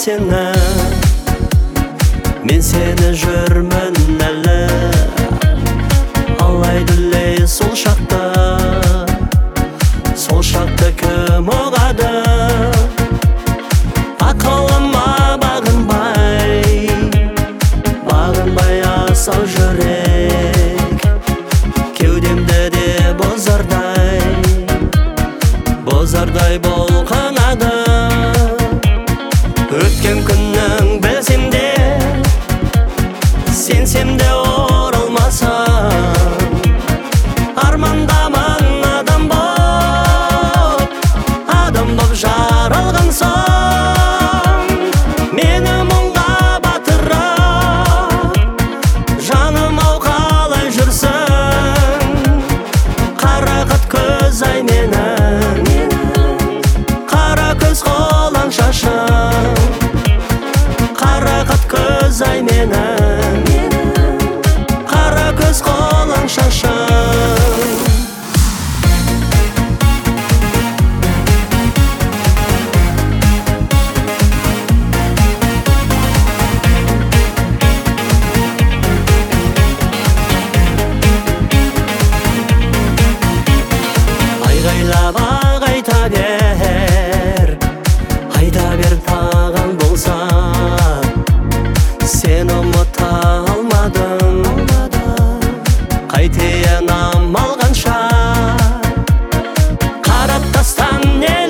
сені, мен сені жүрмін әлі. Алай-дүлей сол шақты кім оғады? Ақылыма бағынбай асау жүрек, кеудемді де бозардай болқанады. Өткен күннің білсем де, сенсем де оралмасам, армандамын адам боп жаралған соң. Мені мұңға батырып, жаным-ау қалай жүрсің? Қарақат көз ай менің, қара көз қолаң шашым. Қарақат көз ай менің, қара көз қолаң шашым. Айғайлап айта бер таған болса, сен ұмыта алмадың. Қайтейін амал қанша, қарап тастан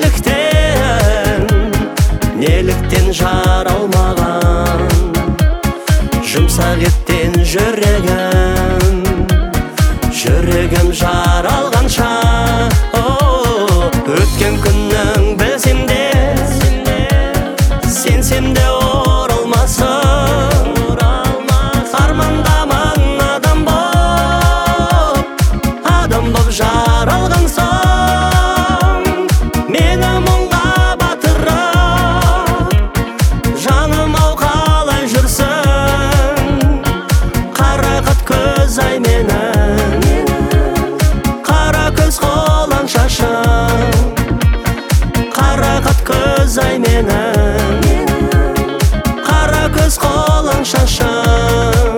неліктен жаралмаған. Жұмсақ еттен жүрегім жаралғанша. Өткен күннің білсем де, сенсем де оралмасың. Армандамын адам боп жаралған соң. Мені мұңға батырып, жаным-ау қалай жүрсің? Қарақат көз ай менің, қара көз қолаң шашым. Қарақат көз ай менің, қара көз қолаң шашым.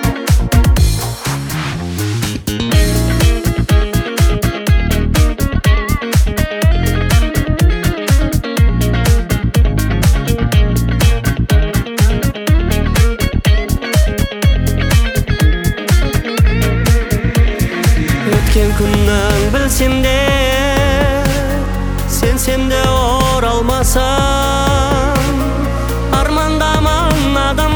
Өткен күннің білсем де, сенсем де оралмасам, армандамын адам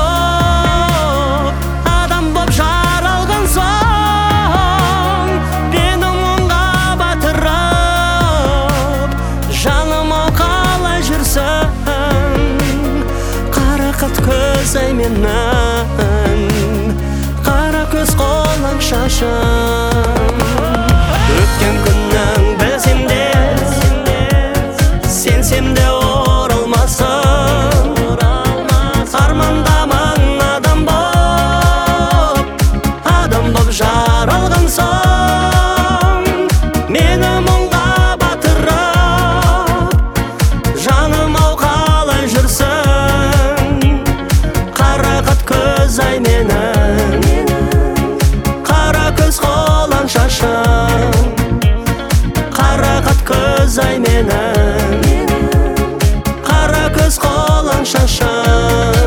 боп жаралған соң. Мені мұңға батырып, жаным-ау қалай жүрсің? Қарақат көз ай менің, қара көз қолаң шашым. Өткен күннің білсем де, сенсем де оралмасың. Армандамын адам боп жаралған соң. Мені мұңға батырып, жаным-ау қалай жүрсің? Қарақат көз ай менің, қара көз қолаң шашым. Қарақат көз ай менің, қара көз қолаң шашым.